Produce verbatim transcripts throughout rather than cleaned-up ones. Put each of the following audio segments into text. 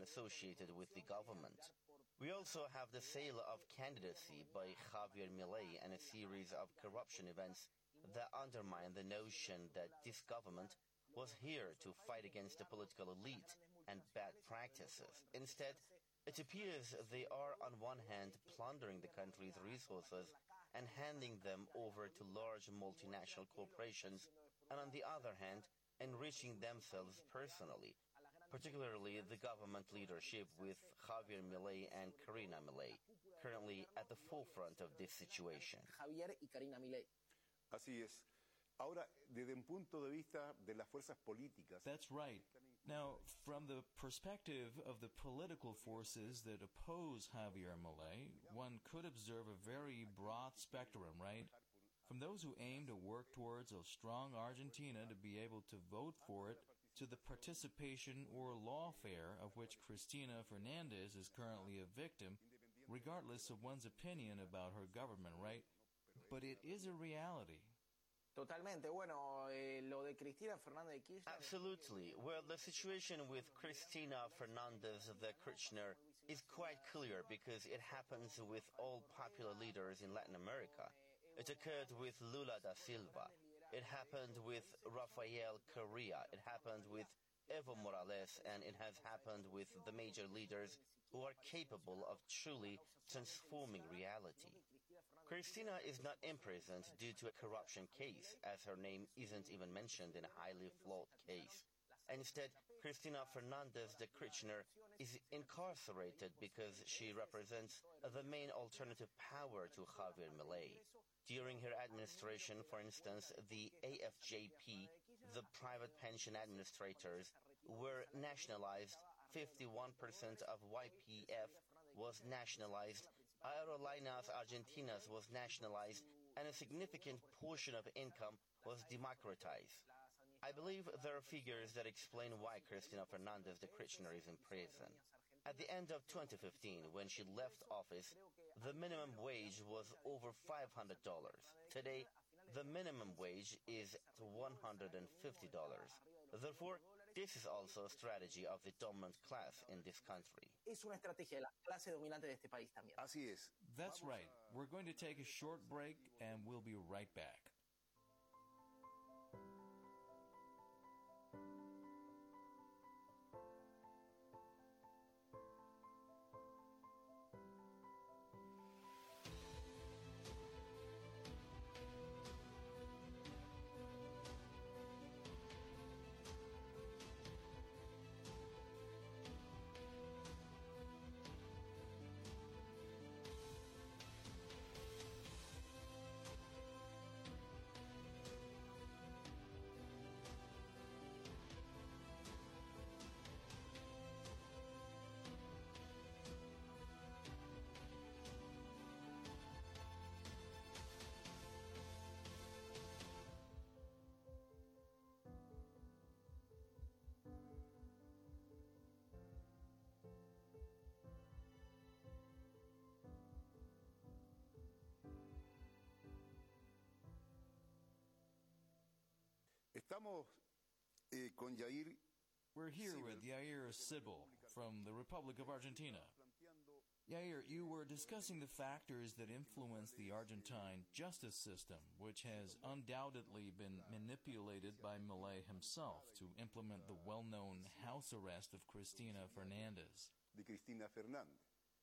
associated with the government. We also have the sale of candidacy by Javier Milei and a series of corruption events that undermine the notion that this government was here to fight against the political elite and bad practices. Instead, it appears they are on one hand plundering the country's resources and handing them over to large multinational corporations, and on the other hand, enriching themselves personally, particularly the government leadership with Javier Milei and Karina Milei, currently at the forefront of this situation. Javier y Karina Milei. Así es. Ahora, desde un punto de vista de las fuerzas políticas. That's right. Now, from the perspective of the political forces that oppose Javier Milei, one could observe a very broad spectrum, right? From those who aim to work towards a strong Argentina to be able to vote for it, to the participation or lawfare of which Cristina Fernandez is currently a victim, regardless of one's opinion about her government, right? But it is a reality. Totalmente. Bueno, eh, lo de Cristina Fernández de Kirchner. Absolutely. Well, the situation with Cristina Fernandez de Kirchner is quite clear because it happens with all popular leaders in Latin America. It occurred with Lula da Silva. It happened with Rafael Correa. It happened with Evo Morales, and it has happened with the major leaders who are capable of truly transforming reality. Cristina is not imprisoned due to a corruption case, as her name isn't even mentioned in a highly flawed case. Instead, Cristina Fernandez de Kirchner is incarcerated because she represents the main alternative power to Javier Milei. During her administration, for instance, the A F J P, the private pension administrators, were nationalized, fifty-one percent of Y P F was nationalized, Aerolíneas Argentinas was nationalized, and a significant portion of income was democratized. I believe there are figures that explain why Cristina Fernandez de Kirchner is in prison. At the end of twenty fifteen, when she left office, the minimum wage was over five hundred dollars. Today, the minimum wage is one hundred fifty dollars. Therefore, this is also a strategy of the dominant class in this country. Es una estrategia de la clase dominante de este país también. Así es. That's right. We're going to take a short break, and we'll be right back. Estamos eh, con Yair. We're here with Yair Cibel from the Republic of Argentina. Yair, you were discussing the factors that influence the Argentine justice system, which has undoubtedly been manipulated by Milei himself to implement the well-known house arrest of Cristina Fernandez. De Cristina Fernández.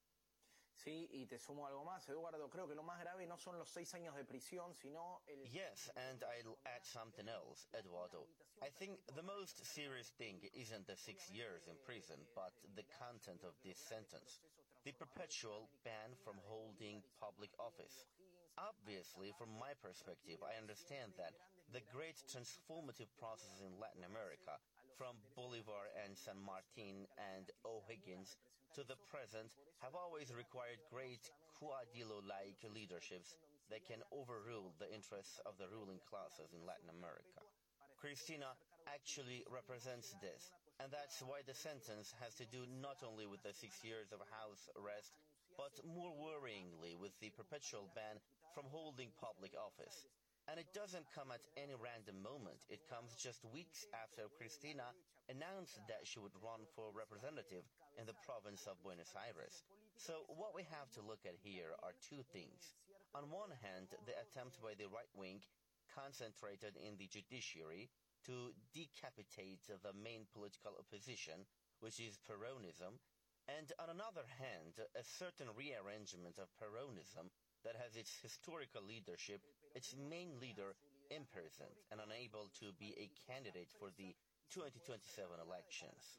Sí, y te sumo algo más, Eduardo. Creo que lo más grave no son los seis años de prisión, sino el... Yes, and I'll add something else, Eduardo. I think the most serious thing isn't the six years in prison, but the content of this sentence. The perpetual ban from holding public office. Obviously, from my perspective, I understand that the great transformative process in Latin America, from Bolivar and San Martin and O'Higgins to the present, have always required great Caudillo-like leaderships that can overrule the interests of the ruling classes in Latin America. Cristina actually represents this, and that's why the sentence has to do not only with the six years of house arrest, but more worryingly with the perpetual ban from holding public office. And it doesn't come at any random moment. It comes just weeks after Cristina announced that she would run for representative in the province of Buenos Aires. So what we have to look at here are two things. On one hand, the attempt by the right wing, concentrated in the judiciary, to decapitate the main political opposition, which is Peronism, and on another hand, a certain rearrangement of Peronism that has its historical leadership, its main leader imprisoned and unable to be a candidate for the twenty twenty-seven elections.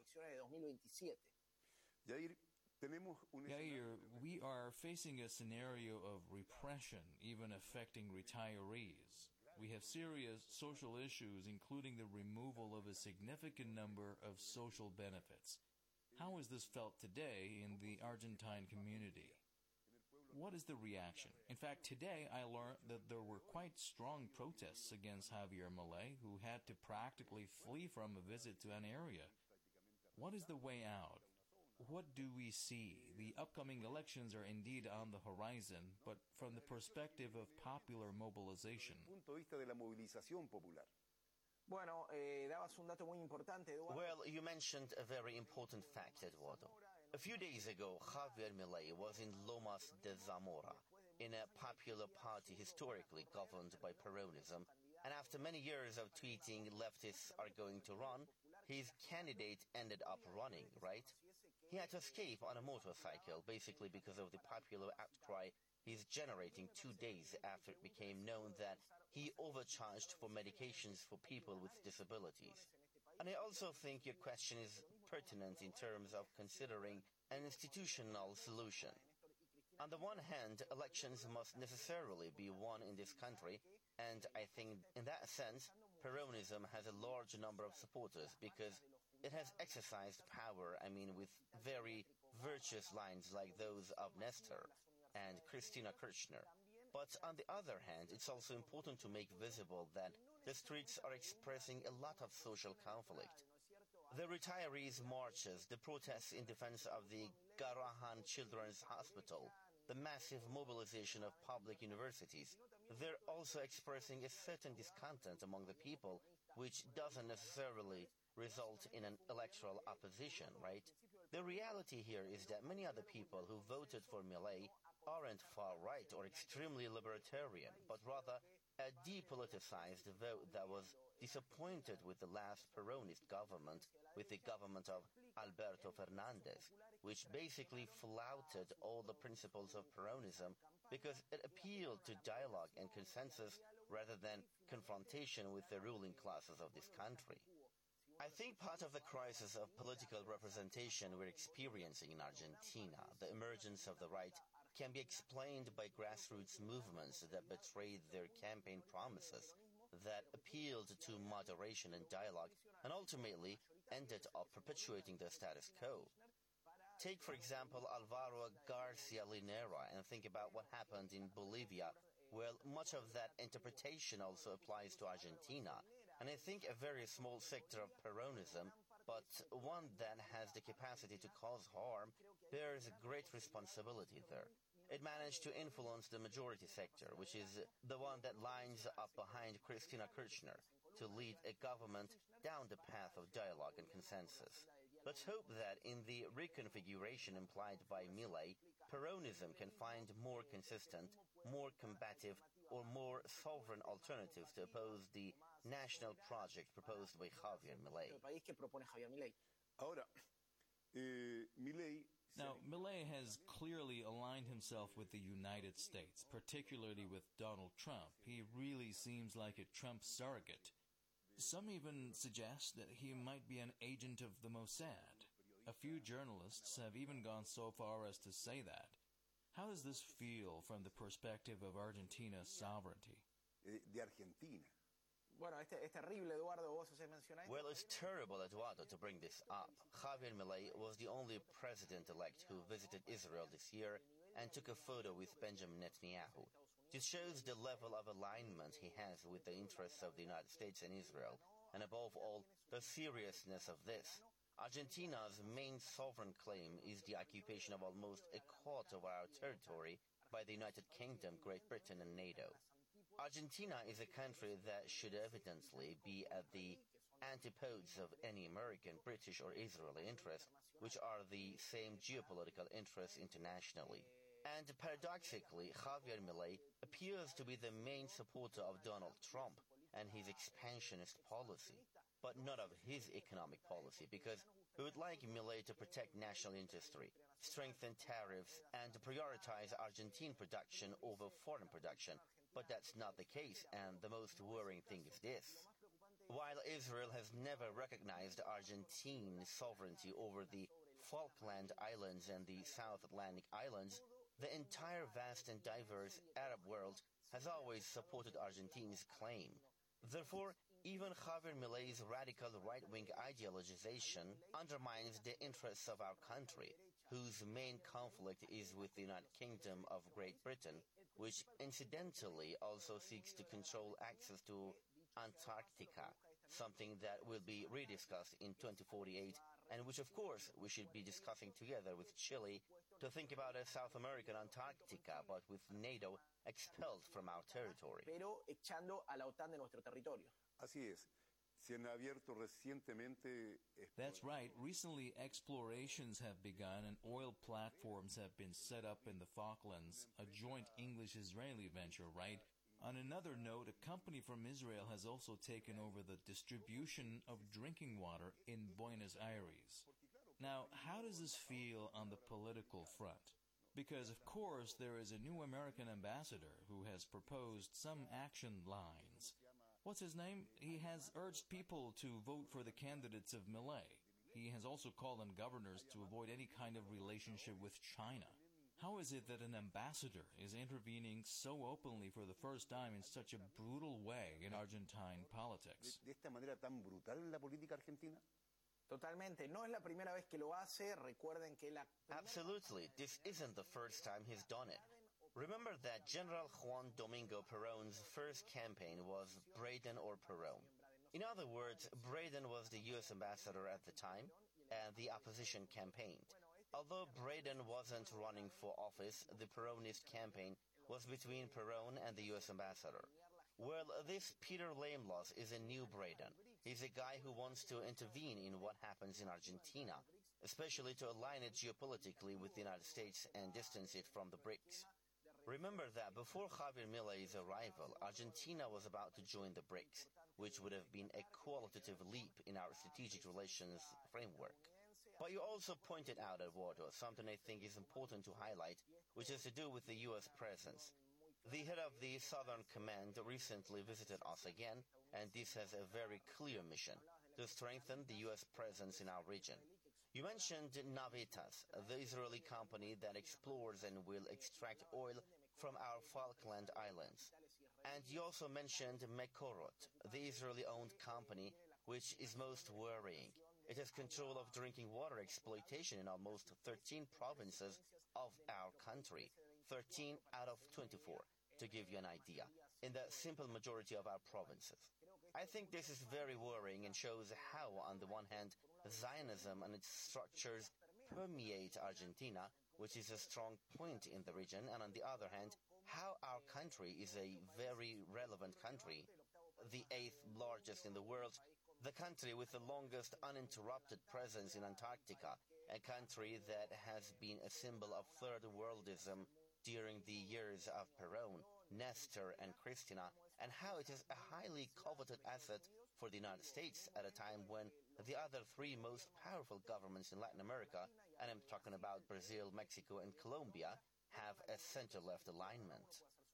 Jair, tenemos un Yair, we are facing a scenario of repression, even affecting retirees. We have serious social issues, including the removal of a significant number of social benefits. How is this felt today in the Argentine community? What is the reaction? In fact, today I learned that there were quite strong protests against Javier Milei, who had to practically flee from a visit to an area. What is the way out? What do we see? The upcoming elections are indeed on the horizon, but from the perspective of popular mobilization. punto de vista de la movilización popular. Bueno, eh, dabas un dato muy importante, Eduardo. Well, you mentioned a very important fact, Eduardo. A few days ago, Javier Milei was in Lomas de Zamora, in a popular party historically governed by Peronism, and after many years of tweeting leftists are going to run, his candidate ended up running, right? He had to escape on a motorcycle, basically because of the popular outcry he's generating two days after it became known that he overcharged for medications for people with disabilities. And I also think your question is pertinent in terms of considering an institutional solution. On the one hand, elections must necessarily be won in this country, and I think in that sense, Peronism has a large number of supporters because it has exercised power, I mean, with very virtuous lines like those of Nestor and Cristina Kirchner. But on the other hand, it's also important to make visible that the streets are expressing a lot of social conflict. The retirees' marches, the protests in defense of the Garrahan Children's Hospital, the massive mobilization of public universities, they're also expressing a certain discontent among the people, which doesn't necessarily result in an electoral opposition, right? The reality here is that many other people who voted for Milei aren't far-right or extremely libertarian, but rather a depoliticized vote that was disappointed with the last Peronist government, with the government of Alberto Fernandez, which basically flouted all the principles of Peronism because it appealed to dialogue and consensus rather than confrontation with the ruling classes of this country. I think part of the crisis of political representation we're experiencing in Argentina, the emergence of the right, can be explained by grassroots movements that betrayed their campaign promises, that appealed to moderation and dialogue, and ultimately ended up perpetuating the status quo. Take, for example, Alvaro Garcia Linera and think about what happened in Bolivia. Well, much of that interpretation also applies to Argentina, and I think a very small sector of Peronism, but one that has the capacity to cause harm, bears a great responsibility there. It managed to influence the majority sector, which is the one that lines up behind Cristina Kirchner, to lead a government down the path of dialogue and consensus. Let's hope that in the reconfiguration implied by Milei, Peronism can find more consistent, more combative, or more sovereign alternatives to oppose the national project proposed by Javier Milei. El país que propone Javier Milei. Ahora, eh, Milei Now, Milei has clearly aligned himself with the United States, particularly with Donald Trump. He really seems like a Trump surrogate. Some even suggest that he might be an agent of the Mossad. A few journalists have even gone so far as to say that. How does this feel from the perspective of Argentina's sovereignty? eh, de Argentina. Bueno, este, es terrible, Eduardo, vos haces mencionar esto. Well, it's terrible, Eduardo, to bring this up. Javier Milei was the only president-elect who visited Israel this year and took a photo with Benjamin Netanyahu. This shows the level of alignment he has with the interests of the United States and Israel, and above all, the seriousness of this. Argentina's main sovereign claim is the occupation of almost a quarter of our territory by the United Kingdom, Great Britain, and NATO. Argentina is a country that should evidently be at the antipodes of any American, British, or Israeli interest, which are the same geopolitical interests internationally. And paradoxically, Javier Milei appears to be the main supporter of Donald Trump and his expansionist policy, but not of his economic policy, because he would like Milei to protect national industry, strengthen tariffs, and prioritize Argentine production over foreign production. But that's not the case, and the most worrying thing is this. While Israel has never recognized Argentine sovereignty over the Falkland Islands and the South Atlantic Islands, the entire vast and diverse Arab world has always supported Argentina's claim. Therefore, even Javier Milei's radical right-wing ideologization undermines the interests of our country, whose main conflict is with the United Kingdom of Great Britain, which incidentally also seeks to control access to Antarctica, something that will be rediscussed in twenty forty-eight, and which of course we should be discussing together with Chile to think about a South American Antarctica, but with NATO expelled from our territory. Pero echando a la OTAN de nuestro territorio. Así es. Se han abierto recientemente. That's right. Recently, explorations have begun and oil platforms have been set up in the Falklands, a joint English-Israeli venture, right? On another note, a company from Israel has also taken over the distribution of drinking water in Buenos Aires. Now, how does this feel on the political front? Because, of course, there is a new American ambassador who has proposed some action lines. What's his name? He has urged people to vote for the candidates of Milei. He has also called on governors to avoid any kind of relationship with China. How is it that an ambassador is intervening so openly for the first time in such a brutal way in Argentine politics? De esta manera tan brutal en la política argentina. Totalmente. No es la primera vez que lo hace. Recuerden que la... Absolutely. This isn't the first time he's done it. Remember that General Juan Domingo Perón's first campaign was Braden or Perón. In other words, Braden was the U S ambassador at the time, and the opposition campaigned. Although Braden wasn't running for office, the Peronist campaign was between Perón and the U S ambassador. Well, this Peter Lamlos is a new Braden. He's a guy who wants to intervene in what happens in Argentina, especially to align it geopolitically with the United States and distance it from the BRICS. Remember that before Javier Milei's arrival, Argentina was about to join the BRICS, which would have been a qualitative leap in our strategic relations framework. But you also pointed out, Eduardo, something I think is important to highlight, which has to do with the U S presence. The head of the Southern Command recently visited us again, and this has a very clear mission, to strengthen the U S presence in our region. You mentioned Navitas, the Israeli company that explores and will extract oil from our Falkland Islands. And you also mentioned Mekorot, the Israeli-owned company, which is most worrying. It has control of drinking water exploitation in almost thirteen provinces of our country, thirteen out of twenty-four, to give you an idea, in the simple majority of our provinces. I think this is very worrying and shows how, on the one hand, Zionism and its structures permeate Argentina, which is a strong point in the region, and on the other hand, how our country is a very relevant country, the eighth largest in the world, the country with the longest uninterrupted presence in Antarctica, a country that has been a symbol of third worldism during the years of Perón, Nestor, and Cristina, and how it is a highly coveted asset for the United States at a time when the other three most powerful governments in Latin America, and I'm talking about Brazil, Mexico, and Colombia, have a center-left alignment.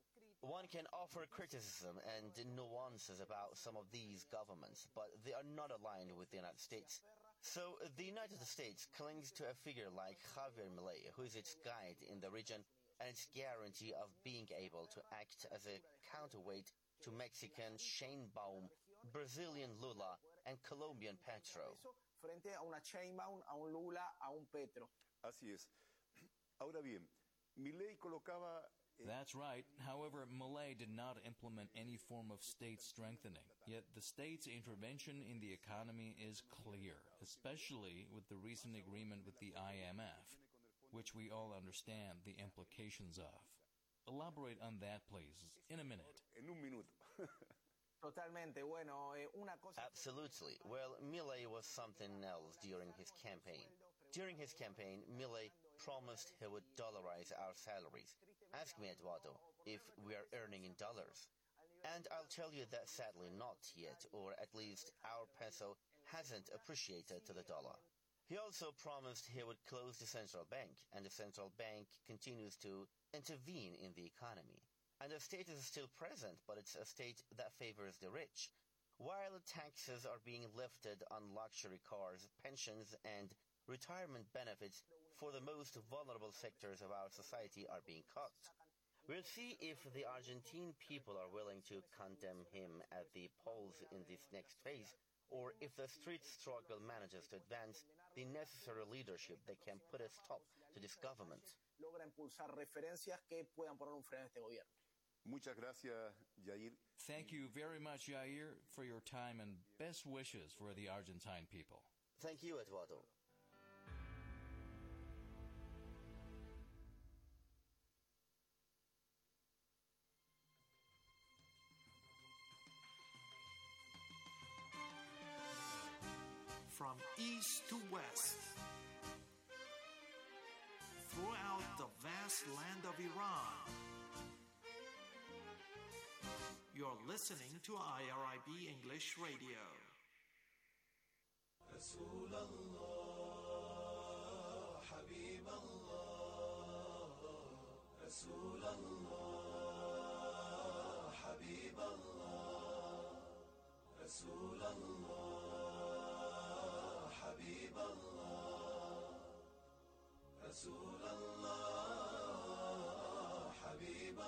One can offer criticism and nuances about some of these governments, but they are not aligned with the United States. So the United States clings to a figure like Javier Milei, who is its guide in the region, and its guarantee of being able to act as a counterweight to Mexican Sheinbaum, Brazilian Lula, and Colombian Petro. Frente a una Sheinbaum, a un Lula, a un Petro. Así es. Ahora bien, Milei colocaba... That's right. However, Milei did not implement any form of state strengthening. Yet the state's intervention in the economy is clear, especially with the recent agreement with the I M F, which we all understand the implications of. Elaborate on that, please, in a minute. En un minuto. Totalmente. Bueno, eh, una cosa... Absolutely. Well, Milei was something else during his campaign. During his campaign, Milei promised he would dollarize our salaries. Ask me, Eduardo, if we are earning in dollars. And I'll tell you that sadly not yet, or at least our peso hasn't appreciated to the dollar. He also promised he would close the central bank, and the central bank continues to intervene in the economy. And the state is still present, but it's a state that favors the rich. While taxes are being lifted on luxury cars, pensions, and retirement benefits for the most vulnerable sectors of our society are being cut. We'll see if the Argentine people are willing to condemn him at the polls in this next phase, or if the street struggle manages to advance the necessary leadership that can put a stop to this government. Logra impulsar referencias que puedan poner un freno a este gobierno. Muchas gracias, Jair. Thank you very much, Jair, for your time and best wishes for the Argentine people. Thank you, Eduardo. From east to west, throughout the vast land of Iran, you're listening to I R I B English Radio. رسول الله حبيب الله رسول الله حبيب الله رسول الله حبيب الله رسول الله حبيب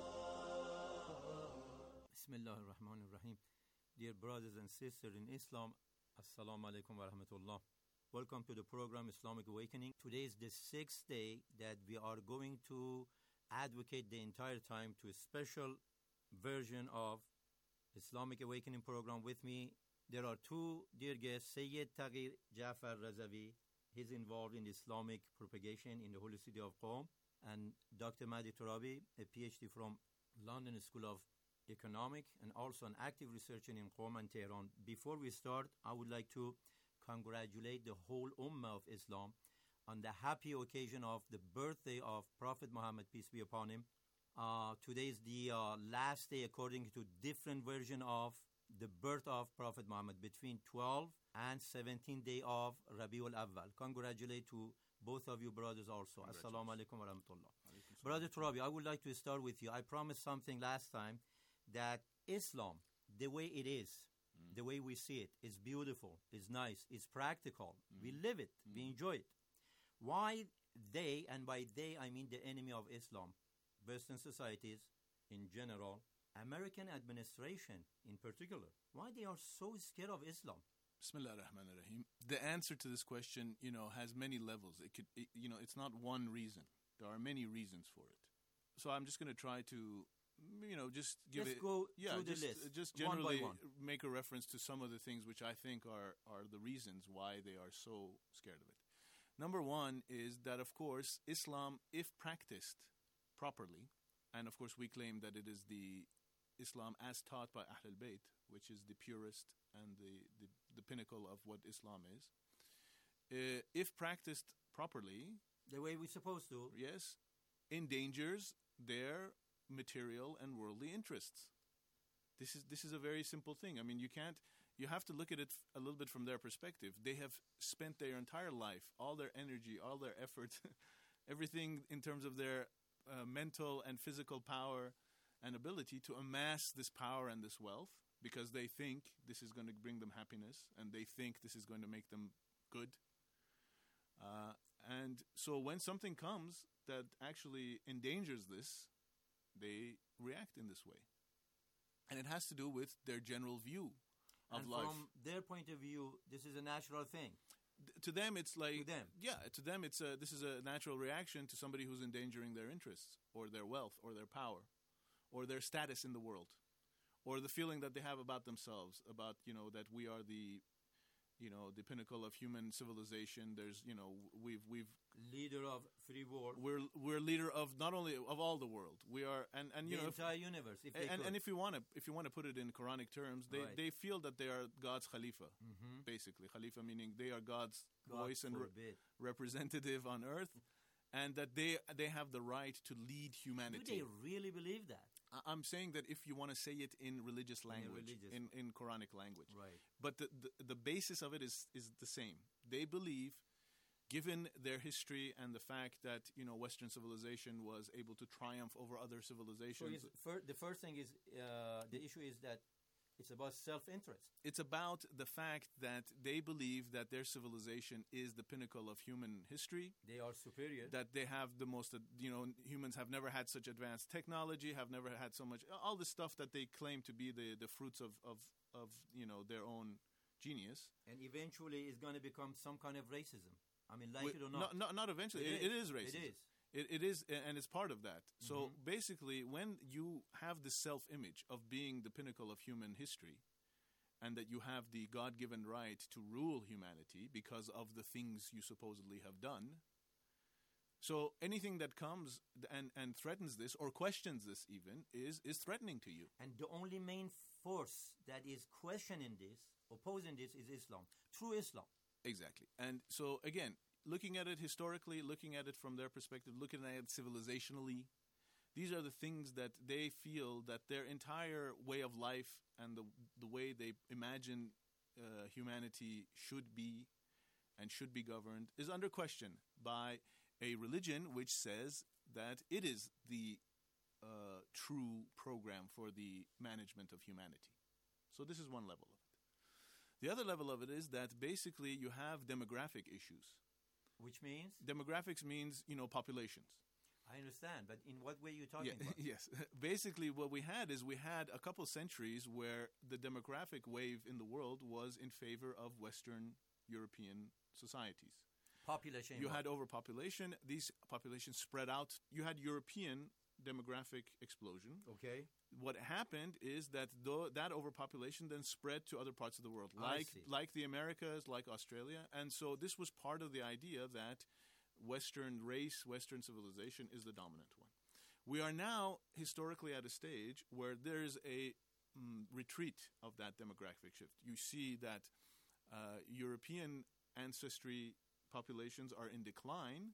الله. Bismillah ar-Rahman ar-Rahim. Dear brothers and sisters in Islam, Assalamu alaikum wa rahmatullah. Welcome to the program Islamic Awakening. Today is the sixth day that we are going to advocate the entire time to a special version of Islamic Awakening program. With me, there are two dear guests, Sayyid Tagir Jafar Razavi. He's involved in Islamic propagation in the holy city of Qom, and Doctor Mahdi Turabi, a P H D from London School of Economic, and also an active researcher in Qom and Tehran. Before we start, I would like to congratulate the whole Ummah of Islam on the happy occasion of the birthday of Prophet Muhammad, peace be upon him. Uh, today is the uh, last day according to different version of the birth of Prophet Muhammad, between twelve and seventeen day of Rabiul Awwal. Congratulate to both of you brothers also. Assalamu alaikum wa rahmatullah. Brother Turabi, I would like to start with you. I promised something last time, that Islam, the way it is, mm. the way we see it, is beautiful, is nice, is practical. Mm. We live it, mm. we enjoy it. Why they, and by they I mean the enemy of Islam, Western societies in general, American administration in particular, why they are so scared of Islam? Bismillah ar-Rahman ar-Rahim. The answer to this question, you know, has many levels. It could, it, you know, it's not one reason. There are many reasons for it. So I'm just going to try to, you know, just give Let's it. go yeah, through just, the list, just generally one by one. Make a reference to some of the things which I think are are the reasons why they are so scared of it. Number one is that, of course, Islam, if practiced properly, and of course we claim that it is the Islam as taught by Ahl al-Bayt, which is the purest and the, the, the pinnacle of what Islam is. Uh, if practiced properly, the way we're supposed to, yes, endangers their material and worldly interests. This is this is a very simple thing. I mean, you can't. You have to look at it a little bit from their perspective. They have spent their entire life, all their energy, all their effort, everything in terms of their uh, mental and physical power and ability to amass this power and this wealth, because they think this is going to bring them happiness, and they think this is going to make them good. Uh, and so when something comes that actually endangers this, they react in this way. And it has to do with their general view of and life. From their point of view, this is a natural thing. D- to them, it's like... To them. Yeah, to them, it's a, this is a natural reaction to somebody who's endangering their interests, or their wealth, or their power, or their status in the world, or the feeling that they have about themselves, about, you know, that we are the, you know, the pinnacle of human civilization. There's, you know, we've we've leader of free world. we're we're leader of not only of all the world. We are, and and you the know, if, entire universe. If they and could. and if you want to if you want to put it in Quranic terms, they Right. they feel that they are God's Khalifa, Mhm. basically. Khalifa meaning they are God's God voice and re- forbid. representative on earth, and that they they have the right to lead Do humanity. they really believe that? I- I'm saying that if you want to say it in religious language, religious- in, in Quranic language, Right. but the, the the basis of it is is the same. They believe, given their history and the fact that you know Western civilization was able to triumph over other So civilizations, is, fir- the first thing is uh, the issue is that it's about self-interest. it's about the fact that they believe that their civilization is the pinnacle of human history. They are superior. That they have the most, uh, you know, humans have never had such advanced technology, have never had so much, all the stuff that they claim to be the, the fruits of, of, of, you know, their own genius. and eventually it's going to become some kind of racism. I mean, like Wi- it or no, not. no, not eventually. It It, it is. is racism. It is. It, it is, a- and it's part of that. So Mhm. basically, when you have the self-image of being the pinnacle of human history, and that you have the God-given right to rule humanity because of the things you supposedly have done, so anything that comes and, and threatens this or questions this even is is threatening to you. And the only main force that is questioning this, opposing this, is Islam. True Islam. Exactly. And so, again, looking at it historically, looking at it from their perspective, looking at it civilizationally, these are the things that they feel that their entire way of life and the, the way they imagine uh, humanity should be and should be governed is under question by a religion which says that it is the uh, true program for the management of humanity. So this is one level of it. The other level of it is that basically you have demographic issues. Which means? Demographics means, you know, populations. I understand, but in what way are you talking Yeah, about? yes. Basically, what we had is we had a couple centuries where the demographic wave in the world was in favor of Western European societies. Population. You what? had overpopulation. These populations spread out. You had European demographic explosion. Okay. What happened is that though that overpopulation then spread to other parts of the world, I like see. like the Americas, like Australia, and so this was part of the idea that Western race, Western civilization is the dominant one. We are now historically at a stage where there's a mm, retreat of that demographic shift. You see that uh, European ancestry populations are in decline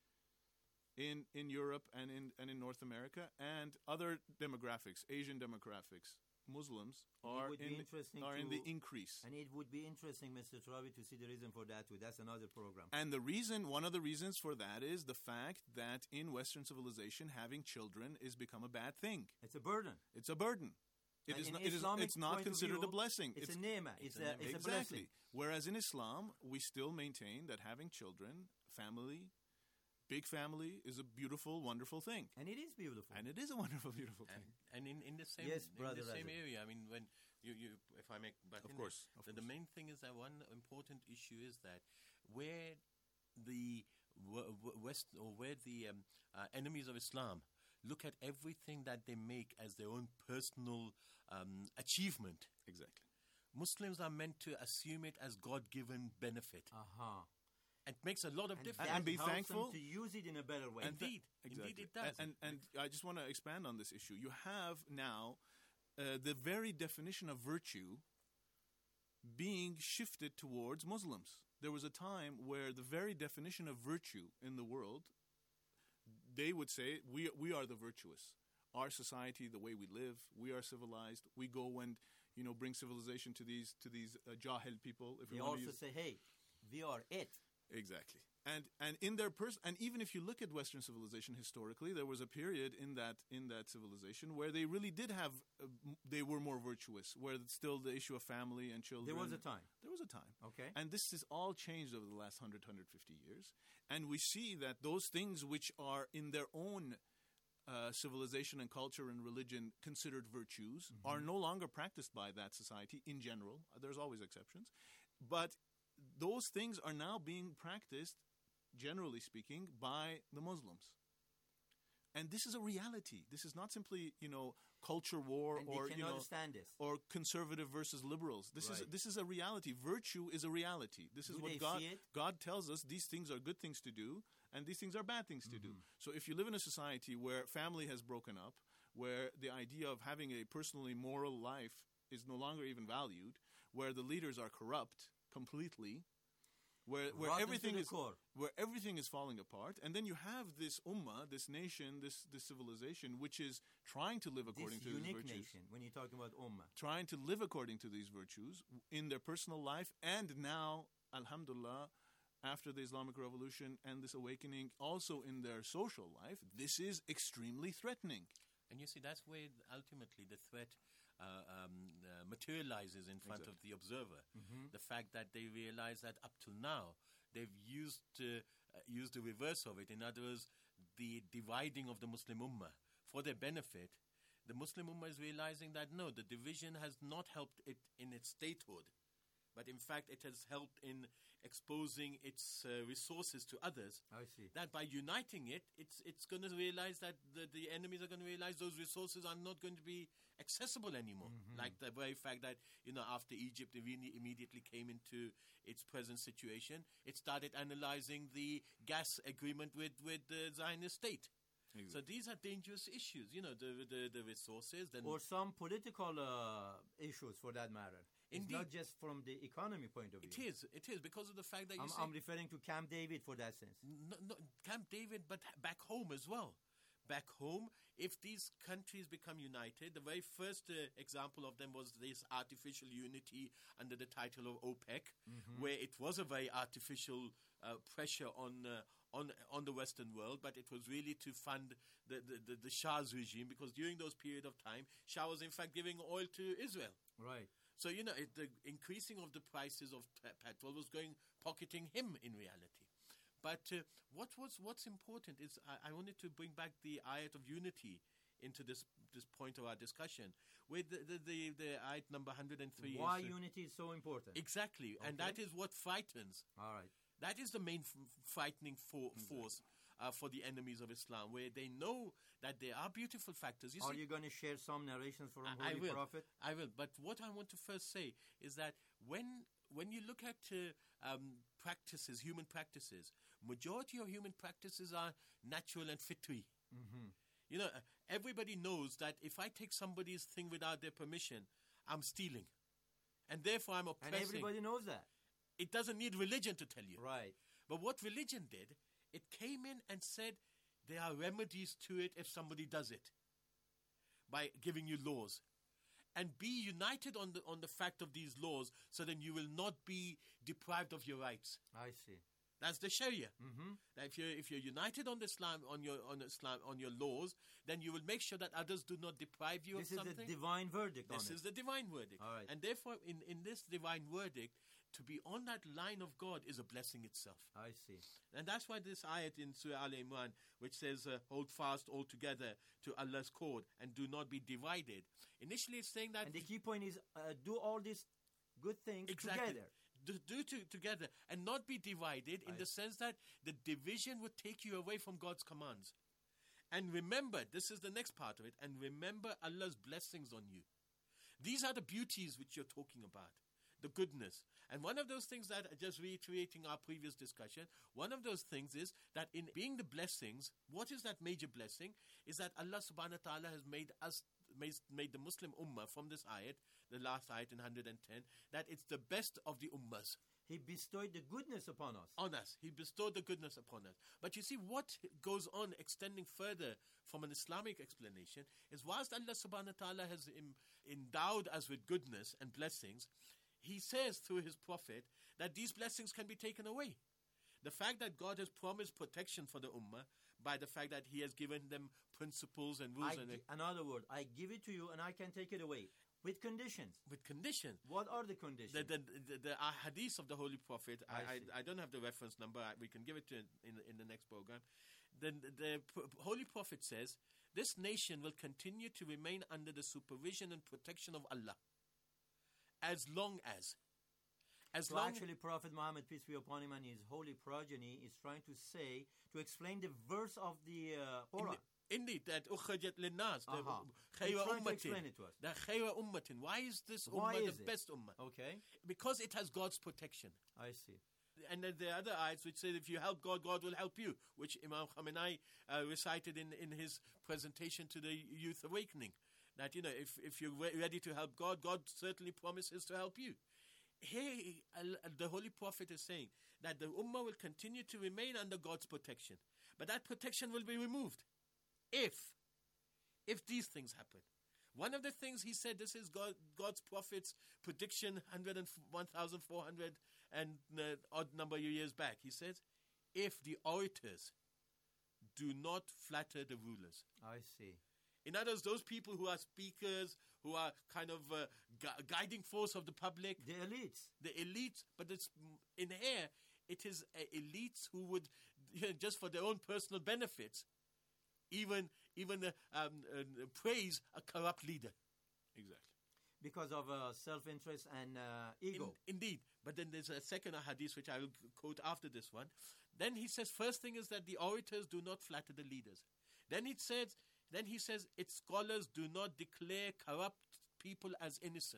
in in Europe and in and in North America, and other demographics, Asian demographics, Muslims are would be in interesting are in the to- increase. And it would be interesting, Mister Travi, to see the reason for that too. That's another program. And the reason, one of the reasons for that is the fact that in Western civilization, having children is become a bad thing. It's a burden. It's a burden. It And is in not, it is, Islamic it's not point of considered a view, blessing. It's, a ni'mah. It's, it's a, a- it's a exactly. blessing. Whereas in Islam, we still maintain that having children, family, big family is a beautiful, wonderful thing. And it is beautiful. And it is a wonderful, beautiful thing. And in, in the same Yes, in Brother the same Razak. area, I mean, when you, you if I make back Of in course, there, of the, course. the main thing is that one important issue is that where the w- w- West or where the um, uh, enemies of Islam look at everything that they make as their own personal um, achievement. Exactly. Muslims are meant to assume it as God-given benefit. Uh-huh. It makes a lot of And difference. that And be helps them thankful. to use it in a better way. And th- Indeed. exactly. Indeed it does. And, and, and I just want to expand on this issue. You have now uh, the very definition of virtue being shifted towards Muslims. There was a time where the very definition of virtue in the world, they would say, we, we are the virtuous. Our society, the way we live, we are civilized. We go and, you know, bring civilization to these to these uh, Jahil people. If They we want also to use say, hey, we are it. Exactly. And and in their person, and even if you look at Western civilization historically, there was a period in that in that civilization where they really did have, uh, m- they were more virtuous, where it's still the issue of family and children. There was a time. There was a time. Okay. And this has all changed over the last one hundred, one hundred fifty years. And we see that those things which are in their own uh, civilization and culture and religion considered virtues Mm-hmm. are no longer practiced by that society in general. There's always exceptions. But those things are now being practiced, generally speaking, by the Muslims. And this is a reality. This is not simply, you know, culture war And or they you know, cannot stand this. or conservative versus liberals. This is Right. this is a reality. Virtue is a reality. This is Do what they God see it? God tells us. These things are good things to do, and these things are bad things to do. Mm-hmm. So if you live in a society where family has broken up, where the idea of having a personally moral life is no longer even valued, where the leaders are corrupt completely, where where Rotten to everything the is core. where everything is falling apart, and then you have this ummah, this nation, this this civilization, which is trying to live according This to these unique virtues, nation, when you're talking about Ummah. trying to live according to these virtues in their personal life, and now, alhamdulillah, after the Islamic Revolution and this awakening, also in their social life. This is extremely threatening. And you see, that's where ultimately the threat uh, um, uh, materializes in front of the observer. The fact that they realize that up till now, they've used, uh, uh, used the reverse of it. In other words, the dividing of the Muslim Ummah for their benefit. The Muslim Ummah is realizing that no, the division has not helped it in its statehood, but in fact it has helped in exposing its uh, resources to others. I see. That by uniting it, it's it's going to realize that the, the enemies are going to realize those resources are not going to be accessible anymore. Like the very fact that, you know, after Egypt imme- immediately came into its present situation, it started analyzing the gas agreement with, with the Zionist state. So these are dangerous issues, you know, the the, the resources. Then Or some political uh, issues, for that matter. It's Indeed. not just from the economy point of view. it is, it is, because of the fact that you I'm, see, I'm referring to Camp David for that sense. no, no, Camp David, but back home as well. Back home, if these countries become united, the very first uh, example of them was this artificial unity under the title of OPEC, where it was a very artificial uh, pressure on uh, on on the Western world, but it was really to fund the, the, the, the Shah's regime, because during those period of time, Shah was in fact giving oil to Israel. Right. So, you know, it, the increasing of the prices of pe- petrol was going, pocketing him in reality. But uh, what was what's important is I, I wanted to bring back the ayat of unity into this this point of our discussion, with the the, the, the ayat number one hundred three. Why is, uh, unity is so important? Exactly, and Okay. that is what frightens. All right. That is the main f- frightening for- force uh, for the enemies of Islam, where they know that there are beautiful factors. You Are see, you going to share some narrations from I- I Holy will. Prophet? I will. But what I want to first say is that when when you look at uh, um, practices, human practices, majority of human practices are natural and fitri. You know, uh, everybody knows that if I take somebody's thing without their permission, I'm stealing, and therefore I'm And oppressing. everybody knows that. It doesn't need religion to tell you. Right. But what religion did, it came in and said there are remedies to it if somebody does it, by giving you laws. And be united on the on the fact of these laws, so then you will not be deprived of your rights. I see. That's the Sharia. Mm-hmm. That if you're if you're united on Islam on your on Islam on your laws, then you will make sure that others do not deprive you This of is something. the divine verdict This on is it. the divine verdict. All right. And therefore, in, in this divine verdict, to be on that line of God is a blessing itself. I see. And that's why this ayat in Surah Al Imran, which says, uh, hold fast all together to Allah's cord and do not be divided. Initially, it's saying that. And the key point is uh, do all these good things Exactly. together. Do, do to, together and not be divided, in Right. the sense that the division would take you away from God's commands. And remember, this is the next part of it, and remember Allah's blessings on you. These are the beauties which you're talking about, the goodness. And one of those things that, just reiterating our previous discussion, one of those things is that in being the blessings, what is that major blessing? Is that Allah subhanahu wa ta'ala has made us, made, made the Muslim ummah from this ayat, the last ayat in one hundred ten, that it's the best of the ummahs. He bestowed the goodness upon us. On us. He bestowed the goodness upon us. But you see, what goes on extending further from an Islamic explanation is, whilst Allah subhanahu wa ta'ala has em- endowed us with goodness and blessings, He says through His Prophet that these blessings can be taken away. The fact that God has promised protection for the ummah by the fact that He has given them principles and rules I and gi- in other words, I give it to you and I can take it away with conditions. with conditions. What are the conditions? The, the, the, the uh, hadith of the Holy Prophet, I I, see. I, I don't have the reference number, I, we can give it to in, in the next program. Then the, the P- Holy Prophet says, this nation will continue to remain under the supervision and protection of Allah as long as. As so long actually, Prophet Muhammad, peace be upon him, and his holy progeny is trying to say, to explain the verse of the uh, in Torah. the, Indeed, that ukhajat linnas, the Aha. khayra You're trying to ummatin. explain it to us. The khayra ummatin. Why is this Why ummah is the it? best ummah? Okay, Because it has God's protection. I see. And then the other ayats which say if you help God, God will help you, which Imam Khamenei uh, recited in, in his presentation to the Youth Awakening. That, you know, if, if you're re- ready to help God, God certainly promises to help you. Here, uh, the Holy Prophet is saying that the Ummah will continue to remain under God's protection. But that protection will be removed if, if these things happen. One of the things he said, this is God, God's prophet's prediction one thousand four hundred and uh, odd number of years back. He says, if the orators do not flatter the rulers. I see. In other words, those people who are speakers, who are kind of uh, gu- guiding force of the public. The elites. The elites, but it's, in here, it is uh, elites who would, you know, just for their own personal benefits, even even uh, um, uh, praise a corrupt leader. Exactly. Because of uh, self-interest and uh, ego. In, indeed. But then there's a second hadith which I will quote after this one. Then he says, first thing is that the orators do not flatter the leaders. Then it says, then he says, its scholars do not declare corrupt people as innocent.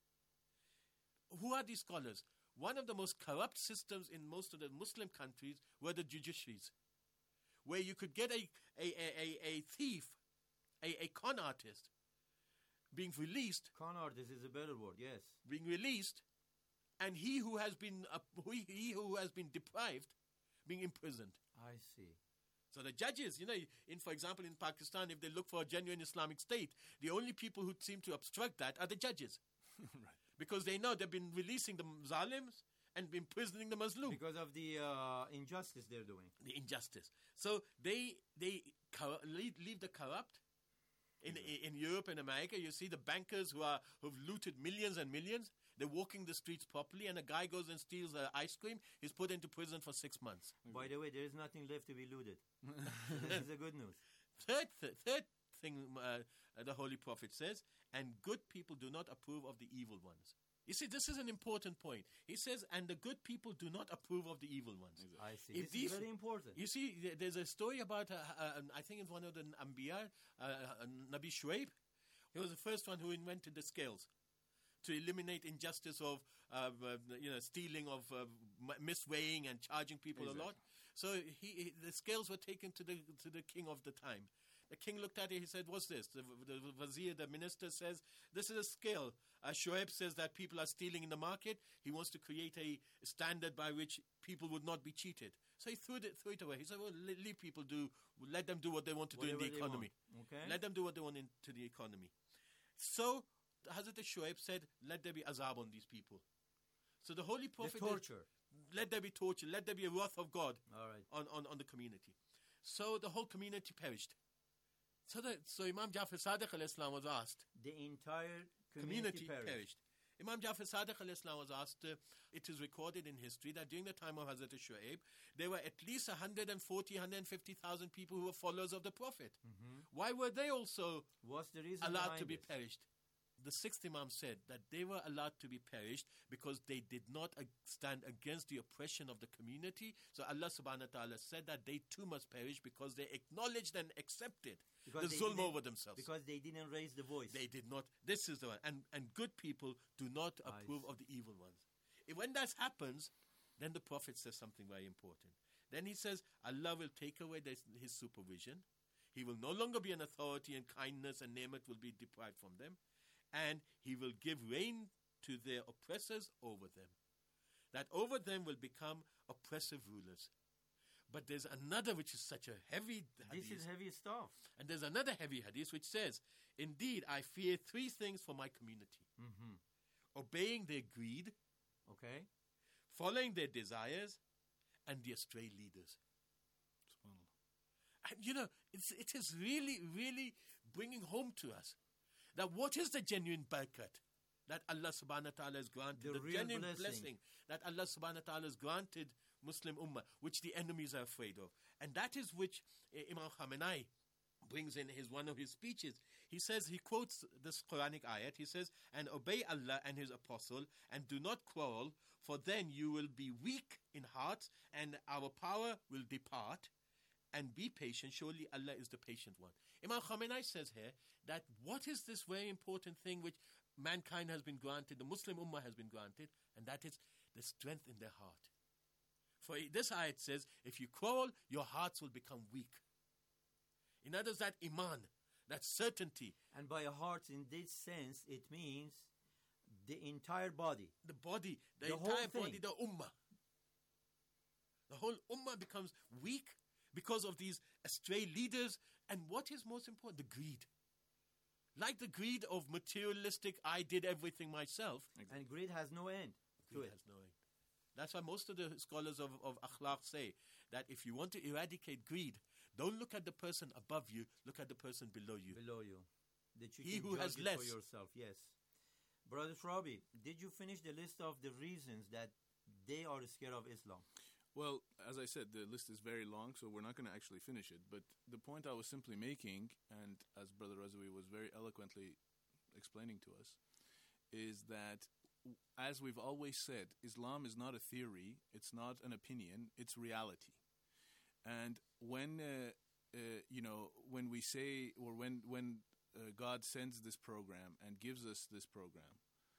Who are these scholars? One of the most corrupt systems in most of the Muslim countries were the judiciaries, where you could get a a, a, a, a thief, a, a con artist, being released. Con artist is a better word, yes. Being released, and he who has been uh, he who has been deprived, being imprisoned. I see. So the judges, you know, in for example in Pakistan, if they look for a genuine Islamic state, the only people who seem to obstruct that are the judges. Right. Because they know they've been releasing the zalims and imprisoning the Muslim. Because of the uh, injustice they're doing. The injustice. So they they cor- leave, leave the corrupt. In in Europe and America, you see the bankers who are who've looted millions and millions. They're walking the streets properly, and a guy goes and steals uh, ice cream. He's put into prison for six months. By the way, there is nothing left to be looted. So this is a good news. Third, th- third thing uh, the Holy Prophet says, and good people do not approve of the evil ones. You see, this is an important point. He says, and the good people do not approve of the evil ones. I see. If This these- is very important. You see, th- there's a story about, uh, uh, I think it's one of the Anbiya, uh, uh, Nabi Shuaib. He was the first one who invented the scales to eliminate injustice of, uh, uh, you know, stealing, of uh, m- misweighing and charging people Exactly. a lot. So he, he, the scales were taken to the to the king of the time. The king looked at it, he said, what's this? The, the vizier, the minister says, this is a scale. Uh, Shoaib says that people are stealing in the market. He wants to create a standard by which people would not be cheated. So he threw it, threw it away. He said, well, le- leave people do, let them do what they want to Whatever do in they the economy. want. Okay. Let them do what they want into the economy. So Hazrat Shoaib said, let there be azab on these people. So the Holy The Prophet... torture. Let there be torture. Let there be a wrath of God All right. on, on, on the community. So the whole community perished. So, the, so Imam Jafar Sadiq al-Islam was asked, The entire community, community perished. perished. Imam Jafar Sadiq al-Islam was asked, uh, it is recorded in history that during the time of Hazrat Shuaib, there were at least one hundred forty, one hundred fifty thousand people who were followers of the Prophet. Mhm. Why were they also What's the reason allowed behind to be this? perished? The sixth Imam said that they were allowed to be perished because they did not uh, stand against the oppression of the community. So Allah subhanahu wa ta'ala said that they too must perish because they acknowledged and accepted Because the they zulm didn't- over themselves. Because they didn't raise the voice. They did not. This is the one. And, and good people do not I approve see. of the evil ones. If, when that happens, then the Prophet says something very important. Then he says, Allah will take away this, his supervision. He will no longer be an authority, and kindness and ni'mat will be deprived from them. And he will give reign to their oppressors over them. That over them will become oppressive rulers. But there's another which is such a heavy hadith. This is heavy stuff. And there's another heavy hadith which says, indeed, I fear three things for my community. Mm-hmm. Obeying their greed, Okay. following their desires, and the astray leaders. And you know, it's, it is really, really bringing home to us that what is the genuine barakat that Allah subhanahu wa ta'ala has granted, The the, real genuine blessing. blessing that Allah subhanahu wa ta'ala has granted Muslim ummah, which the enemies are afraid of. And that is which uh, Imam Khamenei brings in his one of his speeches. He says, he quotes this Quranic ayat, he says, and obey Allah and his apostle, and do not quarrel, for then you will be weak in heart, and our power will depart, and be patient, surely Allah is the patient one. Imam Khamenei says here that what is this very important thing which mankind has been granted, the Muslim Ummah has been granted, and that is the strength in their heart. For this ayat says, if you quarrel, your hearts will become weak. In other words, that iman, that certainty. And by a heart, in this sense, it means the entire body. The body, the, the entire whole body, thing. the ummah. The whole ummah becomes weak because of these astray leaders. And what is most important? The greed. Like the greed of materialistic, I did everything myself. Exactly. And greed has no end. Greed has no end. That's why most of the scholars of, of akhlaq say that if you want to eradicate greed, don't look at the person above you, look at the person below you. Below you. That you he can who has it less. For yourself, yes. Brother Robbie, did you finish the list of the reasons that they are scared of Islam? Well, as I said, the list is very long, so we're not going to actually finish it. But the point I was simply making, and as Brother Razavi was very eloquently explaining to us, is that, as we've always said, Islam is not a theory, it's not an opinion, it's reality. And when, uh, uh, you know, when we say, or when, when uh, God sends this program and gives us this program,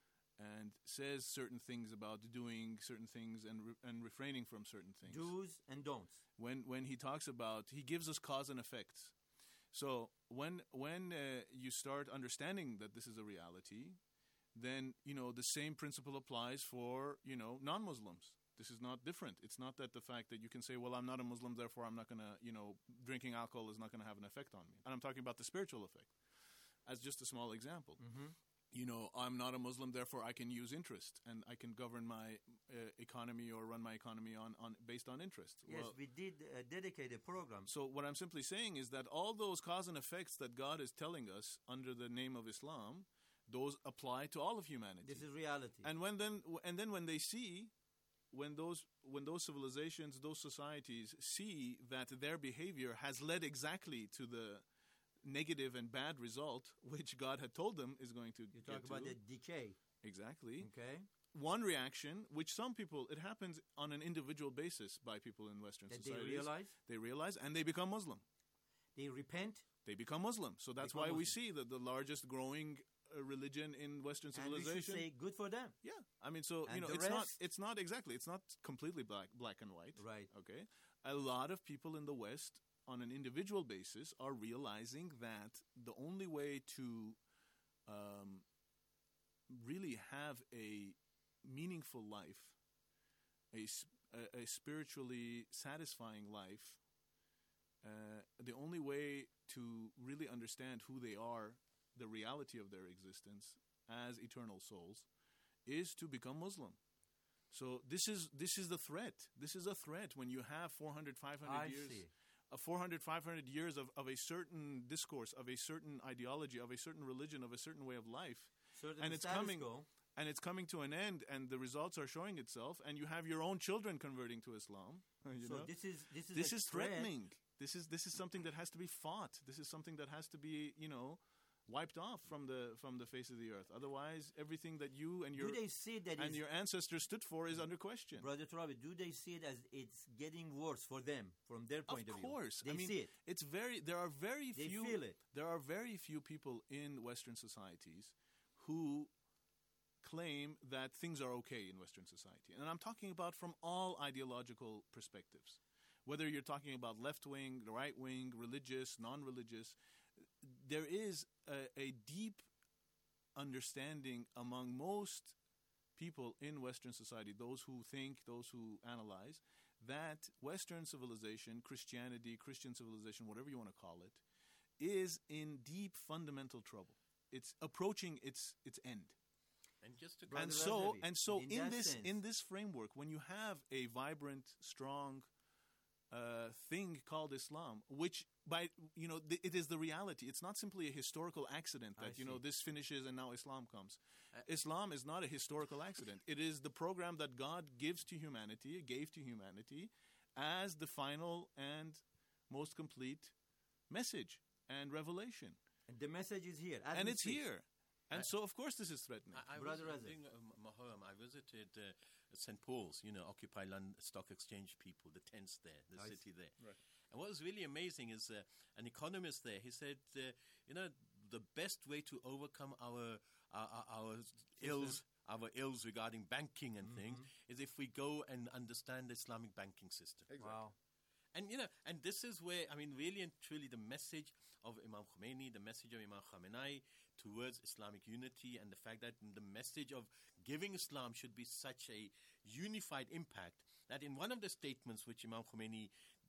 and says certain things about doing certain things and re- and refraining from certain things. Do's and don'ts. When when he talks about, he gives us cause and effects. So when when uh, you start understanding that this is a reality, then, you know, the same principle applies for, you know, non-Muslims. This is not different. It's not that the fact that you can say, well, I'm not a Muslim, therefore I'm not going to, you know, drinking alcohol is not going to have an effect on me. And I'm talking about the spiritual effect as just a small example. Mm-hmm. You know, I'm not a Muslim, therefore I can use interest and I can govern my uh, economy or run my economy on, on based on interest. Yes, well, we did uh, dedicate a program. So what I'm simply saying is that all those cause and effects that God is telling us under the name of Islam, those apply to all of humanity. This is reality. And when then, and then when they see, when those when those civilizations, those societies see that their behavior has led exactly to the negative and bad result, which God had told them is going to You talk get about to. the decay. Exactly. Okay. One reaction, which some people, it happens on an individual basis by people in Western That societies. they realize? They realize, and they become Muslim. They repent. They become Muslim. So that's Become why we Muslim. see that the largest growing uh, religion in Western And we civilization. should say good for them. Yeah, I mean, so And you know, the it's not, rest? it's not exactly, it's not completely black, black and white. Right. Okay, a lot of people in the West, on an individual basis, are realizing that the only way to um, really have a meaningful life, a, a, a spiritually satisfying life, uh, the only way to really understand who they are, the reality of their existence as eternal souls, is to become Muslim. So this is this is the threat. This is a threat when you have four hundred, five hundred I years, see. uh, four hundred, five hundred years of, of a certain discourse, of a certain ideology, of a certain religion, of a certain way of life, Certain and it's status coming quo. and it's coming to an end, and the results are showing itself, and you have your own children converting to Islam. You So know? this is this is this a is threat. threatening. This is this is something that has to be fought. This is something that has to be, you know, wiped off from the from the face of the earth. Otherwise, everything that you and your Do they see that and is- your ancestors stood for is under question. Brother Travi, do they see it as it's getting worse for them from their point of, Of view? course, They I mean, see it. it's very. There are very They few. feel it. There are very few people in Western societies who claim that things are okay in Western society, and I'm talking about from all ideological perspectives. Whether you're talking about left wing, right wing, religious, non-religious, there is a, a deep understanding among most people in Western society, those who think, those who analyze, that Western civilization, Christianity, Christian civilization, whatever you want to call it, is in deep fundamental trouble. It's approaching its its end. And just to And Brother so Razavi, and so in in that this sense- in this framework, when you have a vibrant, strong uh, thing called Islam, which by you know th- it is the reality. It's not simply a historical accident I that you know see. this finishes and now Islam comes. Uh, Islam is not a historical accident. It is the program that God gives to humanity, gave to humanity, as the final and most complete message and revelation. And the message is here. as And we it's speak. here. And I- so, of course, this is threatening. I, I Brother was Razak. during uh, Muharram, I visited uh, Saint Paul's, you know, Occupy London Stock Exchange people, the tents there, the I city there. Right. And what was really amazing is uh, an economist there, he said, uh, you know, the best way to overcome our our, our, our ills, our ills regarding banking and Mm-hmm. things, is if we go and understand the Islamic banking system. Exactly. Wow. And, you know, and this is where, I mean, really and truly the message of Imam Khomeini, the message of Imam Khamenei towards Islamic unity, and the fact that the message of giving Islam should be such a unified impact, that in one of the statements which Imam Khomeini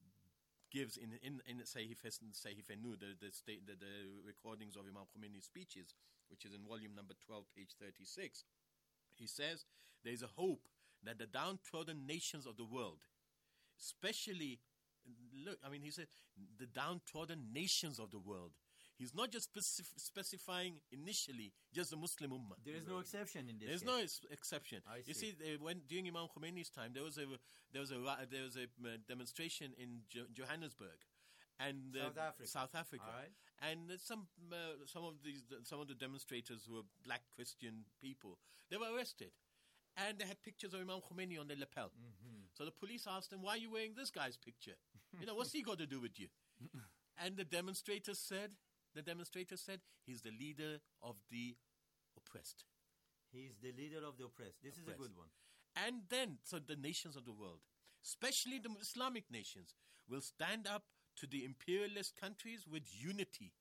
gives in in, in Sahih Nur, the, the, state, the, the recordings of Imam Khomeini's speeches, which is in volume number twelve, page thirty-six, he says, there is a hope that the downtrodden nations of the world, especially, look, I mean, he said, the downtrodden nations of the world. He's not just specif- specifying initially just the Muslim Ummah. There is no exception in this There's case. no ex- exception. I You see. see, they, when during Imam Khomeini's time, there was a there was a ra- there was a uh, demonstration in Jo- Johannesburg, and uh, South Africa. South Africa, All right. and uh, some uh, some of these some of the demonstrators who were black Christian people, they were arrested, and they had pictures of Imam Khomeini on their lapel. Mm-hmm. So the police asked them, "Why are you wearing this guy's picture? You know, what's he got to do with you?" And the demonstrators said, the demonstrators said, he's the leader of the oppressed. He's the leader of the oppressed. This is a Oppressed. good one. And then, so the nations of the world, especially the Islamic nations, will stand up to the imperialist countries with unity,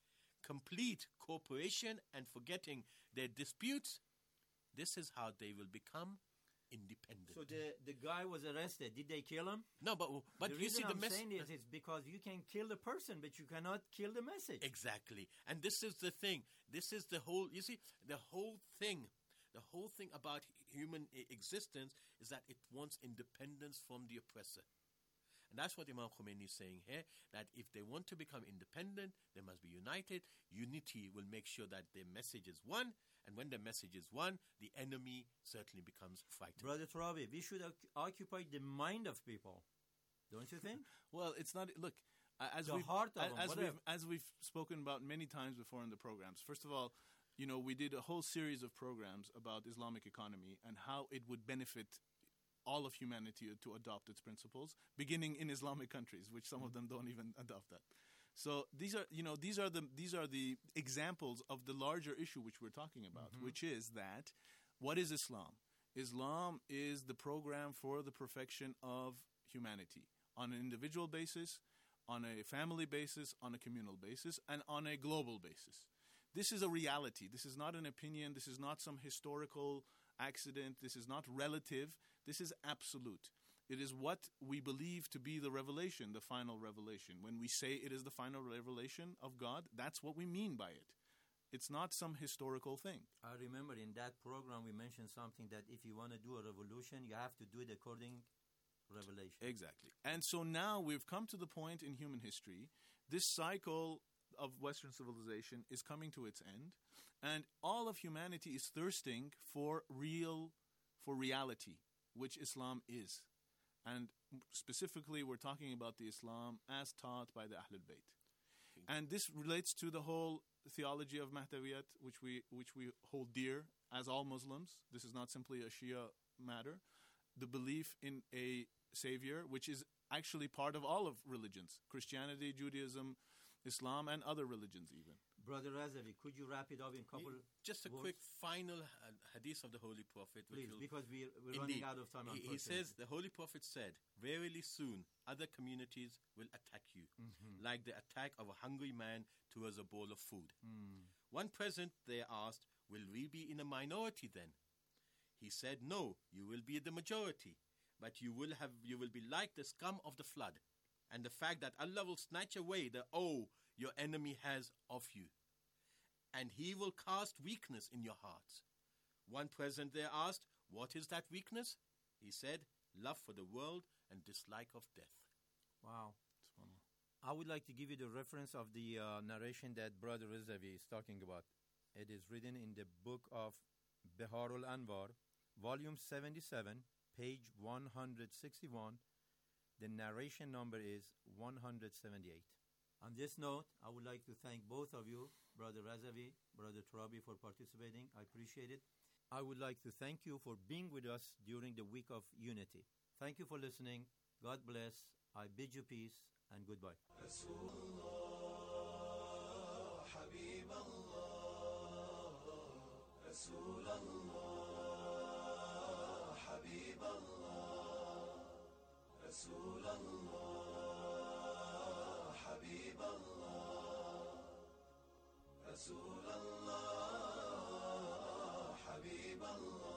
complete cooperation, and forgetting their disputes. This is how they will become independent. So the, the guy was arrested. Did they kill him? no, but but the you reason see the I'm message. saying this is because you can kill the person, but you cannot kill the message. Exactly. And this is the thing. This is the whole, you see, the whole thing, the whole thing about human e- existence is that it wants independence from the oppressor. And that's what Imam Khomeini is saying here, that if they want to become independent, they must be united. Unity will make sure that their message is one. And when the message is one, the enemy certainly becomes frightened. Brother Trabi, we should oc- occupy the mind of people. Don't you think? Well, it's not. Look, uh, as The we've, heart of a- them, as whatever. we've as we've spoken about many times before in the programs. First of all, you know, we did a whole series of programs about Islamic economy and how it would benefit all of humanity to adopt its principles, beginning in Islamic countries, which some of them don't even adopt that. So these are, you know, these are the these are the examples of the larger issue which we're talking about, which is that what is Islam? Islam is the program for the perfection of humanity on an individual basis, on a family basis, on a communal basis, and on a global basis. This is a reality. This is not an opinion. This is not some historical accident. This is not relative. This is absolute. It is what we believe to be the revelation, the final revelation. When we say it is the final revelation of God, that's what we mean by it. It's not some historical thing. I remember in that program we mentioned something that if you want to do a revolution, you have to do it according revelation. Exactly. And so now we've come to the point in human history, this cycle of Western civilization is coming to its end, and all of humanity is thirsting for real, for reality, which Islam is. And specifically, we're talking about the Islam as taught by the Ahlul Bayt. And this relates to the whole theology of Mahdawiyat, which we which we hold dear as all Muslims. This is not simply a Shia matter. The belief in a savior, which is actually part of all of religions, Christianity, Judaism, Islam, and other religions even. Brother Razavi, could you wrap it up in a couple Just a words? quick final uh, hadith of the Holy Prophet. which Please, will- because we're, we're Indeed. running out of time. He, he unfortunately. says, the Holy Prophet said, verily soon other communities will attack you, Mm-hmm. like the attack of a hungry man towards a bowl of food. Mm. One present there asked, will we be in a minority then? He said, no, you will be the majority, but you will have you will be like the scum of the flood, and the fact that Allah will snatch away the awe your enemy has of you, and he will cast weakness in your hearts. One present there asked, what is that weakness? He said, love for the world and dislike of death. Wow. I would like to give you the reference of the uh, narration that Brother Razavi is talking about. It is written in the book of Biharul Anwar, volume seventy-seven, page one hundred sixty-one. The narration number is one hundred seventy-eight. On this note, I would like to thank both of you, Brother Razavi, Brother Trabi, for participating. I appreciate it. I would like to thank you for being with us during the week of unity. Thank you for listening. God bless. I bid you peace. and goodbye. رسول الله حبيب الله رسول الله حبيب الله رسول الله حبيب الله رسول الله حبيب الله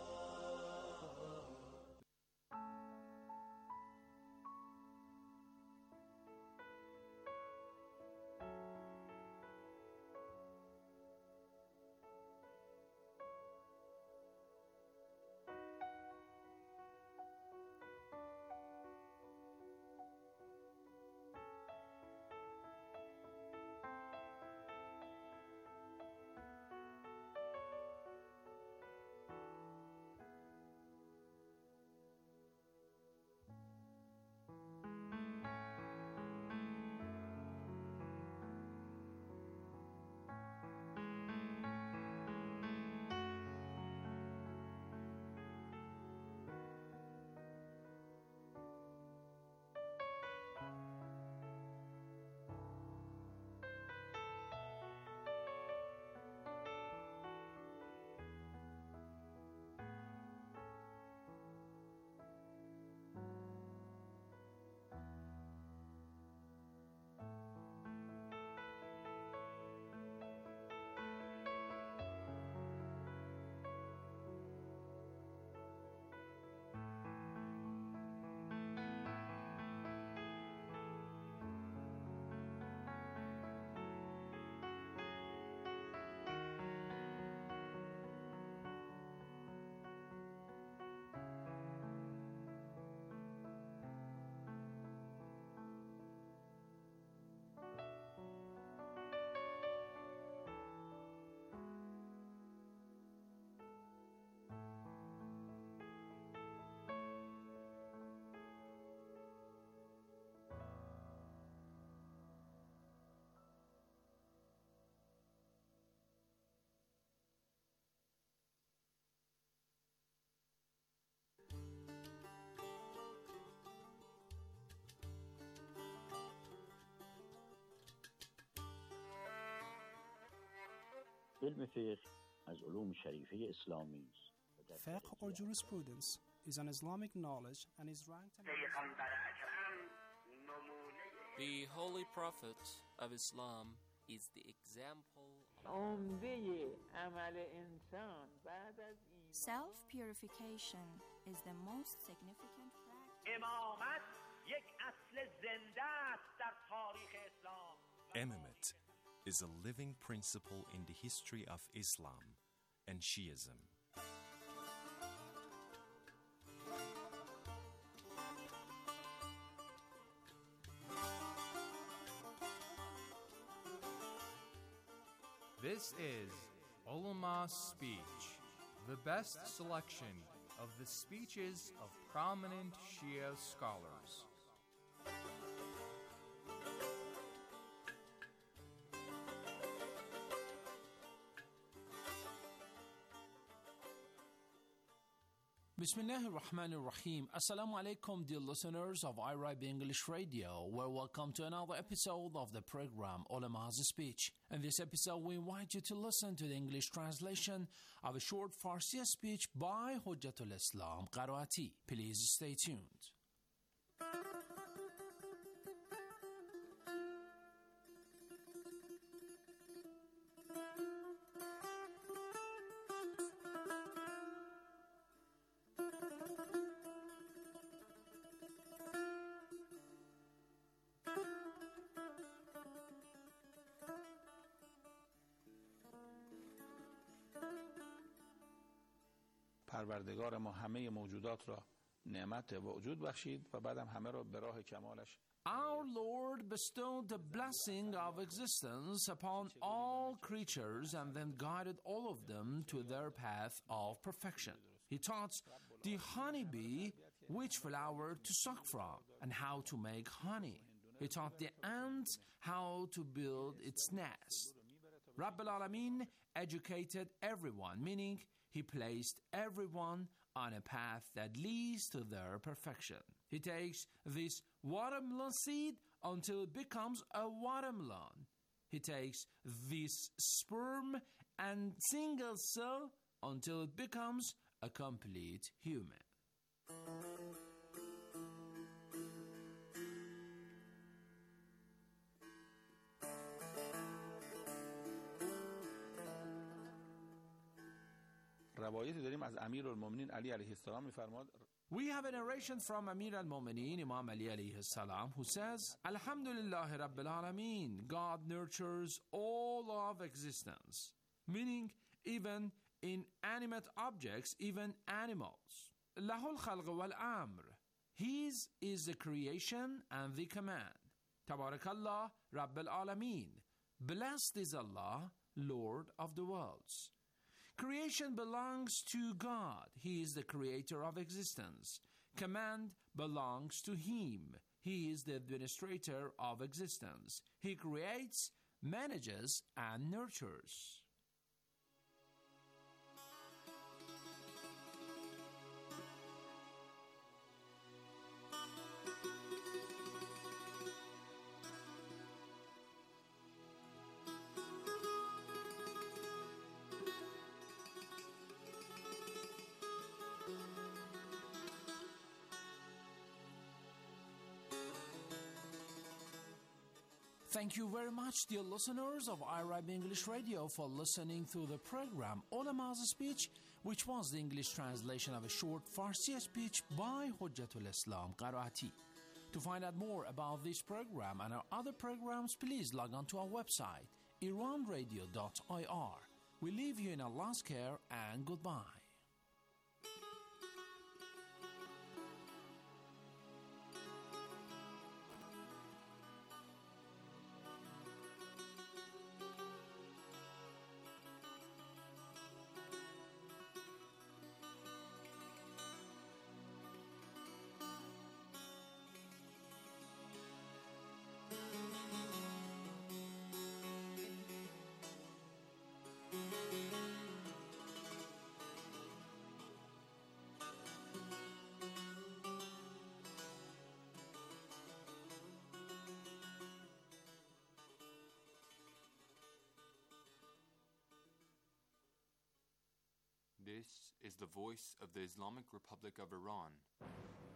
علم فقه از علوم شریفه اسلامی است. Fiqh or jurisprudence is an Islamic knowledge and is ranked among The Holy Prophet of Islam is the example Self-purification is the most significant practice. Imamate is a living principle in the history of Islam and Shiism. This is Ulama Speech, the best selection of the speeches of prominent Shia scholars. Bismillah ar-Rahman ar-Rahim. Assalamu alaikum, dear listeners of I R I B English Radio. Well, welcome to another episode of the program Ulama's Speech. In this episode, we invite you to listen to the English translation of a short Farsi speech by Hujjatul Islam Qaraati. Please stay tuned. پروردگار ما همه موجودات را نعمت وجود بخشید و بعدم همه را به راه کمالش. Our Lord bestowed the blessing of existence upon all creatures and then guided all of them to their path of perfection. He taught the honeybee which flower to suck from and how to make honey. He taught the ant how to build its nest. Rabb al-Alamin educated everyone, meaning He placed everyone on a path that leads to their perfection. He takes this watermelon seed until it becomes a watermelon. He takes this sperm and single cell until it becomes a complete human. روایتی داریم از امیرالمومنین علی علیه السلام می‌فرماد. We have a narration from Amir al-Mu'minin, Imam Ali alayhi salam, who says, Alhamdulillah Rabbil Alameen, God nurtures all of existence, meaning even inanimate objects, even animals. Lahul khalq wal amr, His is the creation and the command. Tabarakallah Rabbil Alameen, blessed is Allah, Lord of the worlds. Creation belongs to God. He is the creator of existence. Command belongs to Him. He is the administrator of existence. He creates, manages, and nurtures. Thank you very much, dear listeners of I R I B English Radio, for listening to the program Ulama's Speech, which was the English translation of a short Farsi speech by Hujjatul Islam Qaraati. To find out more about this program and our other programs, please log on to our website, iran radio dot I R. We leave you in Allah's care and goodbye. This is the voice of the Islamic Republic of Iran.